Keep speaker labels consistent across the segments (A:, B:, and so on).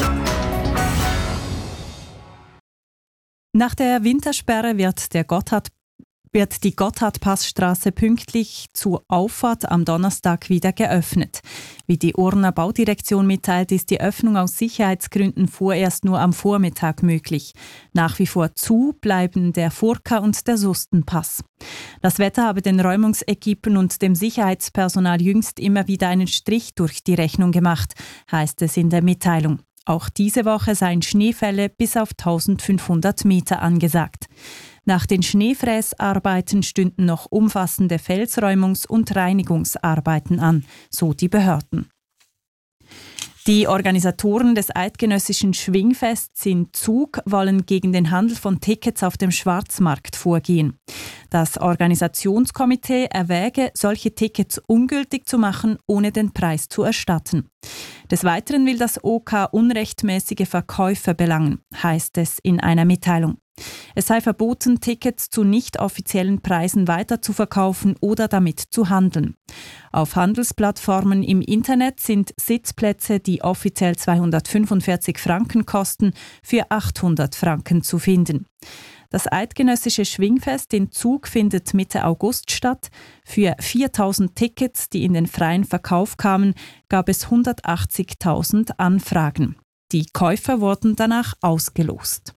A: Nach der Wintersperre wird die Gotthardpassstraße pünktlich zur Auffahrt am Donnerstag wieder geöffnet. Wie die Urner Baudirektion mitteilt, ist die Öffnung aus Sicherheitsgründen vorerst nur am Vormittag möglich. Nach wie vor zu bleiben der Furka und der Sustenpass. Das Wetter habe den Räumungsequipen und dem Sicherheitspersonal jüngst immer wieder einen Strich durch die Rechnung gemacht, heißt es in der Mitteilung. Auch diese Woche seien Schneefälle bis auf 1500 Meter angesagt. Nach den Schneefräsarbeiten stünden noch umfassende Felsräumungs- und Reinigungsarbeiten an, so die Behörden. Die Organisatoren des eidgenössischen Schwingfests in Zug wollen gegen den Handel von Tickets auf dem Schwarzmarkt vorgehen. Das Organisationskomitee erwäge, solche Tickets ungültig zu machen, ohne den Preis zu erstatten. Des Weiteren will das OK unrechtmäßige Verkäufe belangen, heißt es in einer Mitteilung. Es sei verboten, Tickets zu nicht offiziellen Preisen weiterzuverkaufen oder damit zu handeln. Auf Handelsplattformen im Internet sind Sitzplätze, die offiziell 245 Franken kosten, für 800 Franken zu finden. Das eidgenössische Schwingfest in Zug findet Mitte August statt. Für 4.000 Tickets, die in den freien Verkauf kamen, gab es 180.000 Anfragen. Die Käufer wurden danach ausgelost.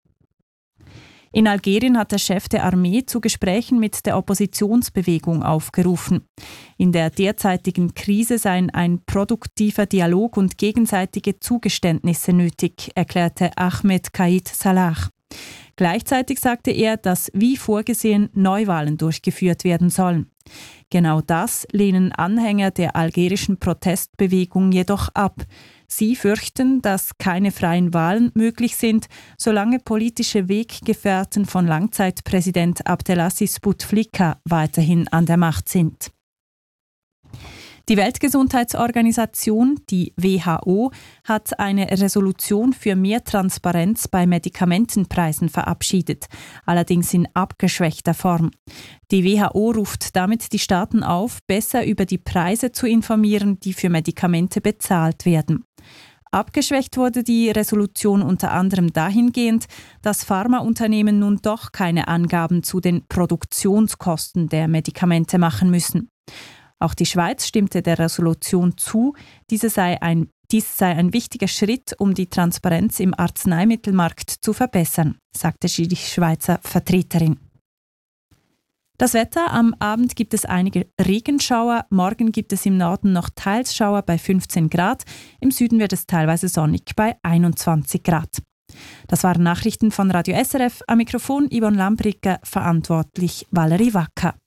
A: In Algerien hat der Chef der Armee zu Gesprächen mit der Oppositionsbewegung aufgerufen. In der derzeitigen Krise seien ein produktiver Dialog und gegenseitige Zugeständnisse nötig, erklärte Ahmed Kaid Salah. Gleichzeitig sagte er, dass wie vorgesehen Neuwahlen durchgeführt werden sollen. Genau das lehnen Anhänger der algerischen Protestbewegung jedoch ab. Sie fürchten, dass keine freien Wahlen möglich sind, solange politische Weggefährten von Langzeitpräsident Abdelaziz Bouteflika weiterhin an der Macht sind. Die Weltgesundheitsorganisation, die WHO, hat eine Resolution für mehr Transparenz bei Medikamentenpreisen verabschiedet, allerdings in abgeschwächter Form. Die WHO ruft damit die Staaten auf, besser über die Preise zu informieren, die für Medikamente bezahlt werden. Abgeschwächt wurde die Resolution unter anderem dahingehend, dass Pharmaunternehmen nun doch keine Angaben zu den Produktionskosten der Medikamente machen müssen. Auch die Schweiz stimmte der Resolution zu. Dies sei ein wichtiger Schritt, um die Transparenz im Arzneimittelmarkt zu verbessern, sagte die Schweizer Vertreterin. Das Wetter: Am Abend gibt es einige Regenschauer, morgen gibt es im Norden noch teils Schauer bei 15 Grad, im Süden wird es teilweise sonnig bei 21 Grad. Das waren Nachrichten von Radio SRF, am Mikrofon Yvonne Lambricker, verantwortlich Valerie Wacker.